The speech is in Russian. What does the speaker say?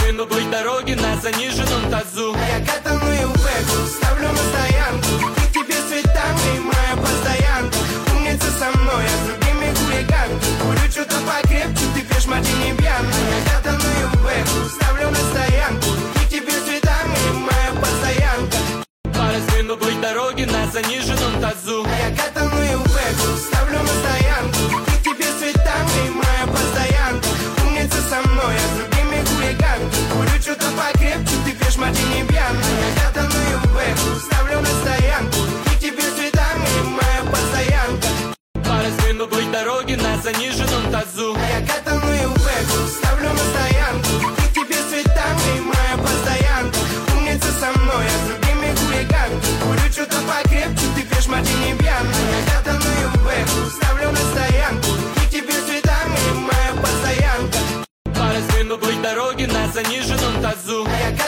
По разбитной дороге на заниженном тазу. Я катаную бэку, ставлю на стоянку. И к тебе с цветами моя постоянка. Умница со мной, а с другими хулиганки. Курю что-то покрепче, ты пьешь мартини пьяно. Я катаную бэку, ставлю на стоянку. И к тебе с цветами моя постоянка. По разбитой дороге на заниженном тазу. Я катаную бэку, ставлю на стоянку. И к тебе с цветами моя постоянка. Умница со мной, а с другими хулиганки. Курю что-то покрепче, ты пьешь мартини пьяно. Я катаную бэку, ставлю на стоянку. И к тебе с цветами моя постоянка. По разбитой дороге на заниженном тазу. Я катаную бэку, ставлю на стоянку. И к тебе с цветами моя постоянка. Умница со мной, а с другими хулиганки. Курю что-то покрепче, ты пьешь мартини пьяно. Я катаную бэку, ставлю на стоянку. И к тебе с цветами моя постоянка. По разбитой дороге на заниженном тазу. Я